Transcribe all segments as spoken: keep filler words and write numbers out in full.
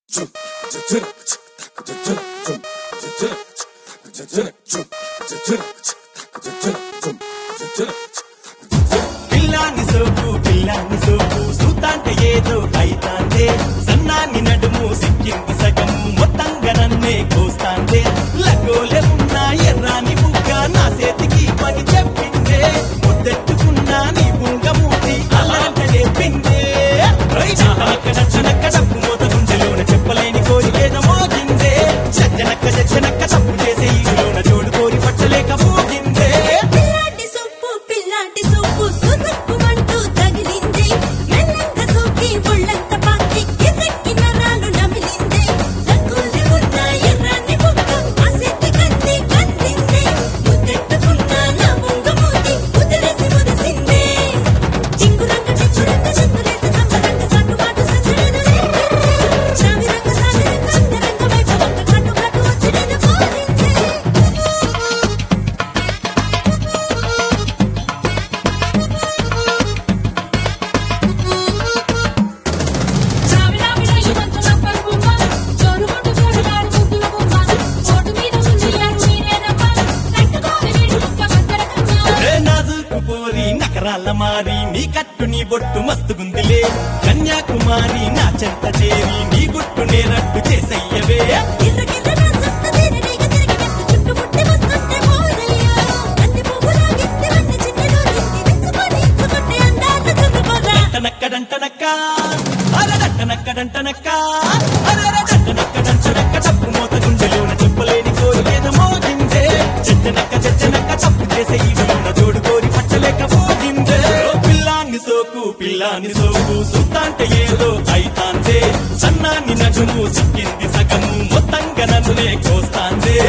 పిల్లాని సోకు పిల్లాని సోకు సూతాంటే ఏదో అయితాందే సన్నాని నడుము సిక్కింది సగము మొత్తంగా నన్నే కోస్తాందే లగోలే ఉన్నా ఎర్రాని బుగ్గ నా చేతికి పని చెప్పిందే ముద్దెట్టుకున్నా నీ బుంగమూటి అలాంటనే పిందే చనక్క తప్పు మోత గుంజెలోన చెప్పలేని కోరికేదో మోగిందే చచ్చనక్క చచ్చనక్క తప్పు చేసే ఈలోన జోడు కోరి పట్టలేక మోగిందే పిల్లాటి సొప్పు పిల్లాటి సొప్పు సురుక్కుమంటూ తగిలింది మెల్లంగా సోకి ఒళ్ళంత పాకి కిర్రెక్కి నరాలు నమిలింది లక్కులి ఉన్న ఎర్రాని బుగ్గ ఆసెత్తి కత్తి కత్తింది ముద్దెట్టుకున్న నా బొంగమూతి ముదిరేసి ముదిసింది చింగురంగ చిచ్చురంగ చిందులేసి సంబరంగ సన్నుబాటు సంచలన చావిరంగ సావిరంగ అంతరంగ వైభవంగ కన్ను కట్టు వచ్చి నేను కోరింది నాజుకు పోరి నకరాల మారి నీ కట్టు నీ బొట్టు మస్తుగుందిలే కన్యాకుమారి నా చెంత చేరి నీ గుట్టు నేరట్టు చేసయ్యవే గిర్ర గిర్ర నా సొంత తీరనీగ తిరిగినట్టు చుట్టుముట్టి వస్తుంటే మోరయ్యా అన్ని పువ్వులా గిత్తి వన్ని చిన్నలో నిండి విచ్చుకొని ఇచ్చుకుంటే అందాల చుట్టుకోరా డంటనక్క అరడంటనక్క అరడంటనక్క తప్పు మోత గుండెలోన చెప్పలేని కోరికేదో మోగిందే చెచ్చనక్క చెచ్చనక్క తప్పు చేసే ఈలోన జోడు కోరి పట్టలేక మోగిందే పిల్లాన్ని సోకు పిల్లాని సోకు సుత్తాంటే ఏదో అయితాందే సన్నాన్ని నడుము సిక్కింది సగము మొత్తంగా నన్నునే కోస్తాందే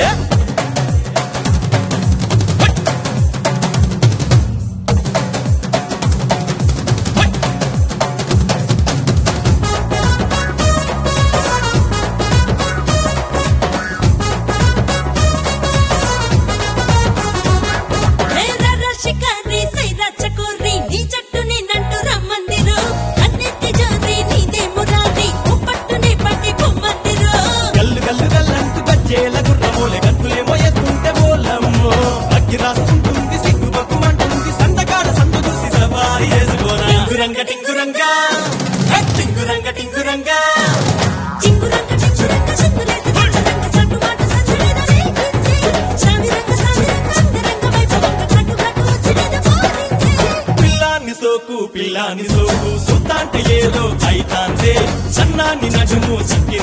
రేరర షికారి సైరా చకోరి నీ జట్టుని నంటూ రమ్మందిరు అన్నెత్తి జోరి నీదే మురారి ఉప్పట్టుని పట్టి పొమ్మందిరు గల్లు గల్లు గల్లంటూ గజ్జేల గుర్రమోలే గంతులేమో ఎత్తుంటే బోలమ్మో అగ్గి రాసుకుంటుంది సిగ్గు బక్కుమంటుంది సందకాడ సందు చూసి సవారి వేసుకోనా టింగురంగ టింగురంగా హే, టింగురంగ టింగురంగా చింగురంగ చిచ్చురంగ చిందులేసి సంచరంగ సన్నుబాటు సంచలన రేగింది చావిరంగ సావిరంగ అంతరంగ వైభవంగ కన్ను కట్టు వచ్చి నేను కోరింది పిల్లాని సోకు పిల్లాని సోకు సుత్తాంటే ఏదో అయితాందే సన్నాన్ని నడుము సిక్కి